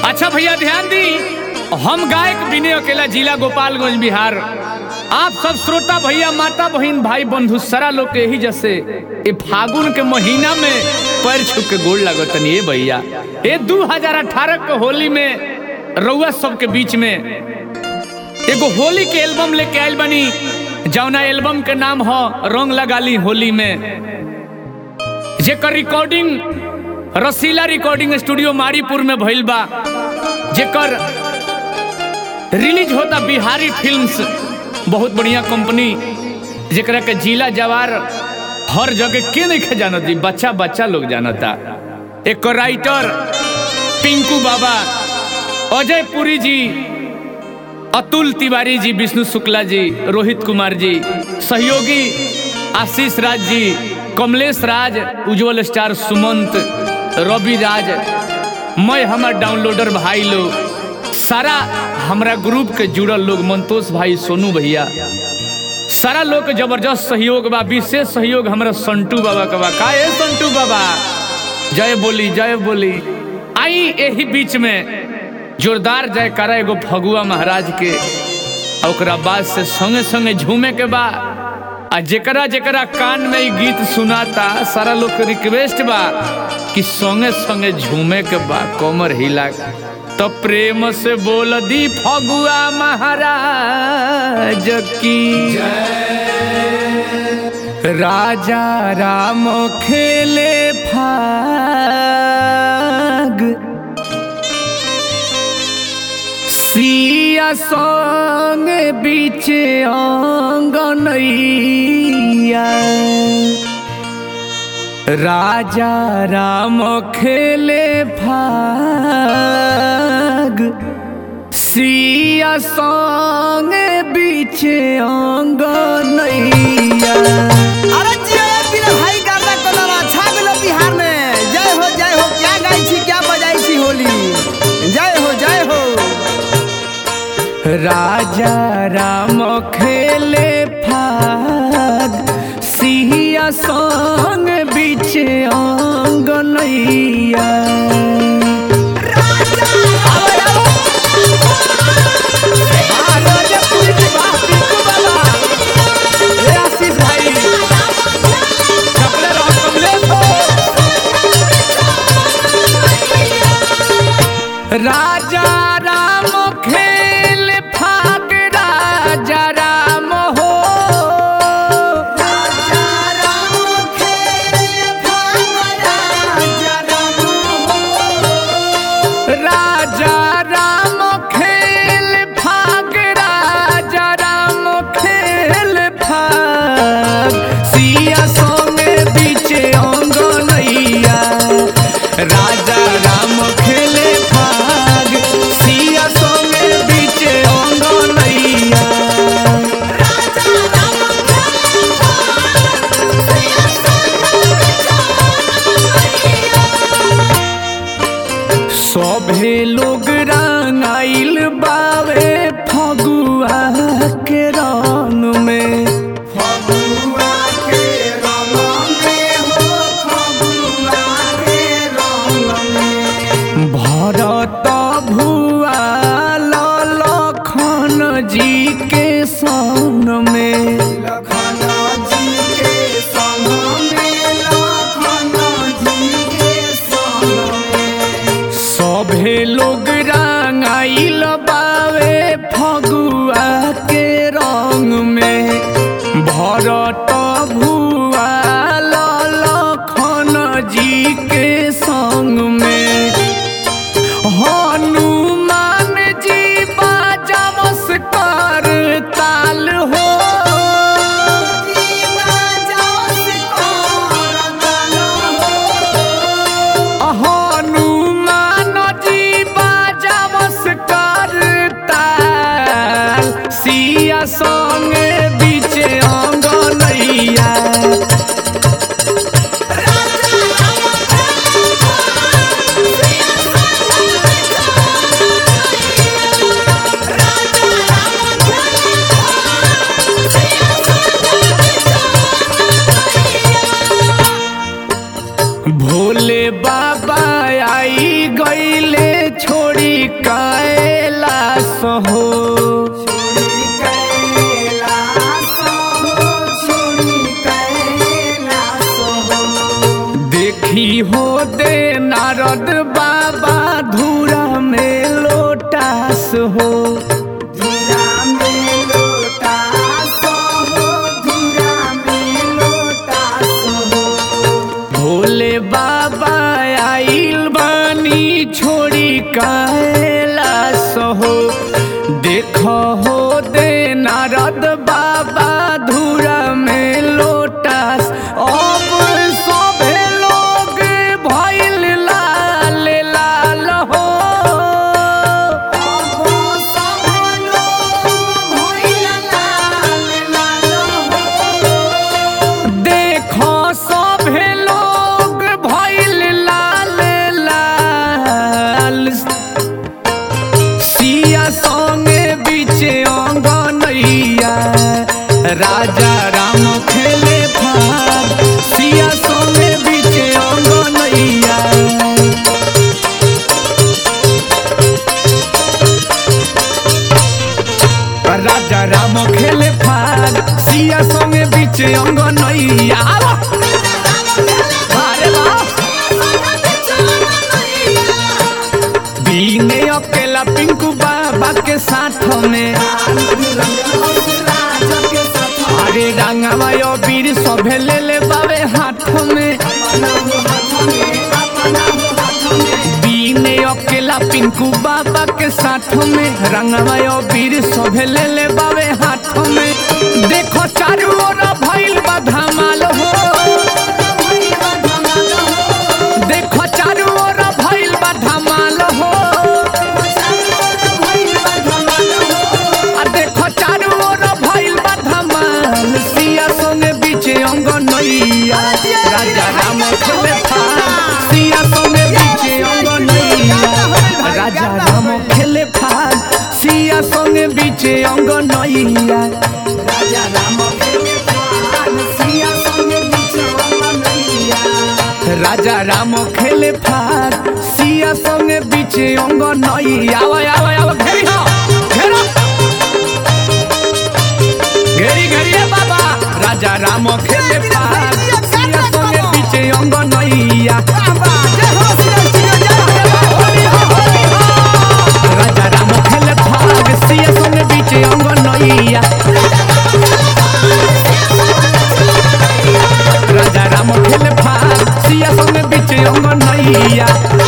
अच्छा भैया ध्यान दी, हम गायक विनय अकेला, जिला गोपालगंज, बिहार। आप सब श्रोता भैया, माता बहन, भाई बंधु सारा लोग के यही जैसे ये फागुन के महीना में पैर छू के गोड़ लगतनी। ये भैया ये 2018 के होली में रउआ सबके बीच में एगो होली के एल्बम लेके आयल बनी, जौना एल्बम के नाम हो रंग लगाली होली में, जेकर recording Rasila recording studio Maripur में भइल बा, जेकर रिलीज होता बिहारी फिल्म्स, बहुत बढ़िया कंपनी, जेकरा के जिला जवार हर जगह के नहीं जानत, बच्चा बच्चा लोग जानता। एक राइटर पिंकू बाबा, अजय पुरी जी, अतुल तिवारी जी, विष्णु शुक्ला जी, रोहित कुमार जी, सहयोगी आशीष राज जी, कमलेश राज, उज्जवल स्टार सुमंत, रवि राज, मैं हमार डाउनलोडर भाई लोग, सारा हमारा ग्रुप के जुड़ल लोग, मंतोष भाई, सोनू भैया, सारा लोग के जबरदस्त सहयोग बा। विशेष सहयोग हमारा संटू बाबा का बा। का संटू बाबा जय बोली, जय बोली। आई यही बीच में जोरदार जयकारा एगो फगुआ महाराज के, और बाद से संगे संगे झूमे के बा। आ जेकरा जेकरा कान में ई गीत सुनाता, सारा लोग के रिक्वेस्ट बा कि संगे संगे झूमे के बा, कमर हिला तो प्रेम से बोल दी फगुआ महाराज की राजा राम खेले फाग, सिया संग बीच अंगनैया, राजा राम खेले फाग, सिया संग बीच अंगनैया। अरे जिया भाई गाना कोना छा गेलो बिहार में। जय हो क्या गाई छी, क्या बजाई छी होली। जय हो राजा राम खेले फाग, सिया संग बीच अंगनैया। राजा राम खेल फाग, राजा राम हो, राजा राम खेल फाग, राजा राम हो, राजा राम खेल फाग, राजा राम खेल फाग, सिया संगे बीच अंगनैया। राजा राम खेले फाग, सिया संगे बीच अंगनैया। सभे लोग रंगाइल बावे फगुआ के रंग में, फगुआ के रंग में हो, फगुआ के रंग में। भरत भुआ लखन जी के संग में, लखन जी के संग में, लखन जी के संग में। सभे लोग रंगाइल बावे फगुआ के रंग में, भरत भुआ लखन जी के संग में। हनुमान जी बाजवस कर ताल हो, हनुमान जी बाजवस कर ताल, सिया संगे बीच अंगनैया। भोले बाबा आई गईले छोड़ी कैलाश हो देखी हो दे नारद बाबा धूरा में लोटास हो भोले बाबा आइल बानी छोड़ी कैलाश हो देखो हो दे नारद बाबा धूरा में लोटास अब सभे लोग भइल लाल लाल हो देखो सभे लोग भइल लाल लाल सिया संगे बीचे अंगनैया राजा राम खेले फाग सिया संगे बीचे अंगनैया राजा राम खेले फाग सिया संगे बीचे अंगनैया बीने अकेला पिंकू बाबा के साथ में अरे रंगवा यो वीर सभे ले ले बाबे हाथ में बीने अकेला पिंकू बाबा के साथ में रंगवा यो वीर सभे ले ले बाबे हाथ में देखो चारों ओर भइल बा धमाल हो देखो चारों ओर भइल बा धमाल हो देखो चारों ओर भइल बा धमाल सिया संगे बीचे अंगनैया राजा राम खेले फाग सिया संगे बीचे अंगनैया राजा राम खेले फाग सिया संगे बीचे अंगनैया राजा राम खेले फाग सिया संगे बीचे अंगनैया आवा आवा आवा घेरी हो घेरो घेरी घेरी बाबा राजा राम खेले फाग सिया संगे बीचे अंगनैया राजा राम खेले फाग सिया संगे बीचे अंगनैया राजा राम खेले फाग सिया संगे बीचे अंगनैया